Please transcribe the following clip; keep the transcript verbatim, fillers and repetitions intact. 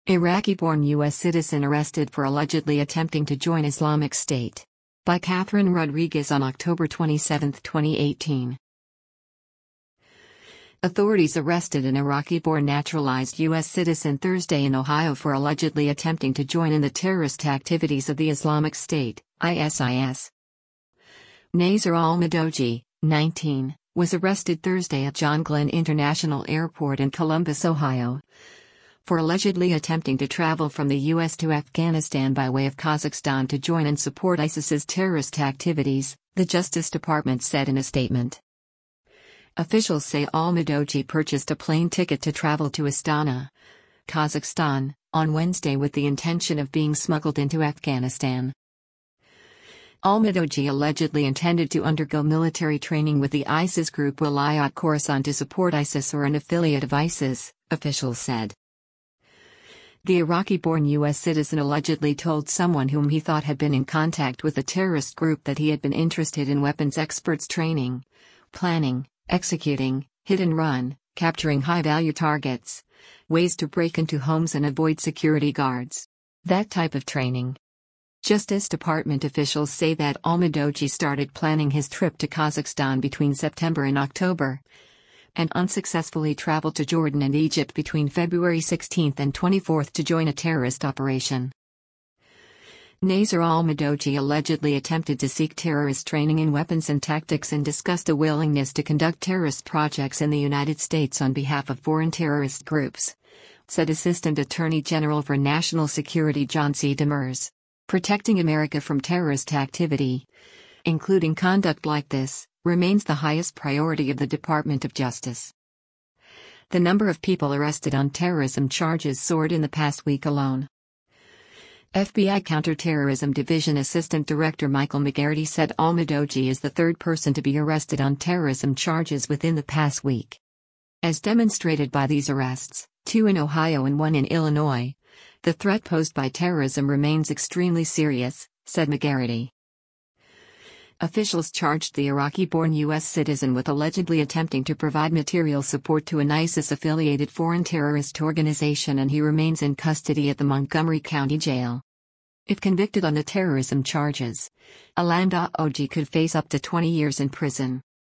Iraqi-born U S citizen arrested for allegedly attempting to join Islamic State. By Catherine Rodriguez on October twenty-seventh, twenty eighteen. Authorities arrested an Iraqi-born naturalized U S citizen Thursday in Ohio for allegedly attempting to join in the terrorist activities of the Islamic State, I S I S. Nazar al-Madoji, nineteen, was arrested Thursday at John Glenn International Airport in Columbus, Ohio, for allegedly attempting to travel from the U S to Afghanistan by way of Kazakhstan to join and support ISIS's terrorist activities, the Justice Department said in a statement. Officials say al-Madoji purchased a plane ticket to travel to Astana, Kazakhstan, on Wednesday with the intention of being smuggled into Afghanistan. Al-Madoji allegedly intended to undergo military training with the ISIS group Wilayat Khorasan to support ISIS or an affiliate of ISIS, officials said. The Iraqi-born U S citizen allegedly told someone whom he thought had been in contact with the terrorist group that he had been interested in weapons experts training, planning, executing, hit and run, capturing high-value targets, ways to break into homes and avoid security guards. That type of training. Justice Department officials say that al-Madoji started planning his trip to Kazakhstan between September and October, and unsuccessfully traveled to Jordan and Egypt between February sixteenth and twenty-fourth to join a terrorist operation. Nazar al-Madoji allegedly attempted to seek terrorist training in weapons and tactics and discussed a willingness to conduct terrorist projects in the United States on behalf of foreign terrorist groups, said Assistant Attorney General for National Security John C. Demers. Protecting America from terrorist activity, including conduct like this, remains the highest priority of the Department of Justice. The number of people arrested on terrorism charges soared in the past week alone. F B I Counterterrorism Division Assistant Director Michael McGarity said al-Madoji is the third person to be arrested on terrorism charges within the past week. As demonstrated by these arrests, two in Ohio and one in Illinois, the threat posed by terrorism remains extremely serious, said McGarity. Officials charged the Iraqi-born U S citizen with allegedly attempting to provide material support to an ISIS-affiliated foreign terrorist organization, and he remains in custody at the Montgomery County Jail. If convicted on the terrorism charges, al-Madoji could face up to twenty years in prison.